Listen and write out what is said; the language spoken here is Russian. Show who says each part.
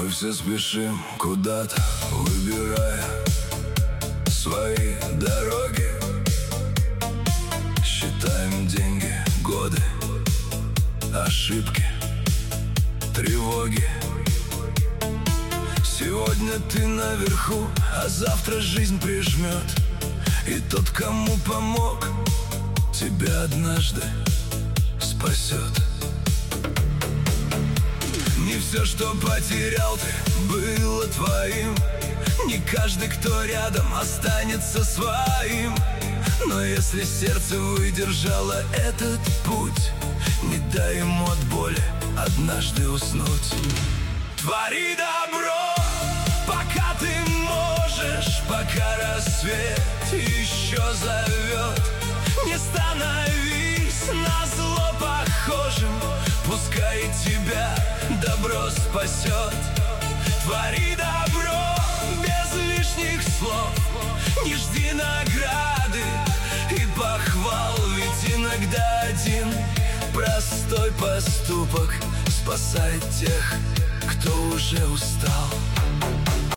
Speaker 1: все спешим куда-то, выбирая свои дороги. Считаем деньги, годы, ошибки, тревоги. Сегодня ты наверху, а завтра жизнь прижмет. И тот, кому помог, тебя однажды спасет. Не все, что потерял ты, было твоим. Не каждый, кто рядом, останется своим. Но если сердце выдержало этот путь, не дай ему от боли однажды уснуть. Твори добро, пока ты можешь, пока рассвет еще зовет. Не становись назло похожим, пускай тебя добро спасет. Твори добро без лишних слов, не жди награды и похвал. Ведь иногда один простой поступок спасает тех, кто уже устал.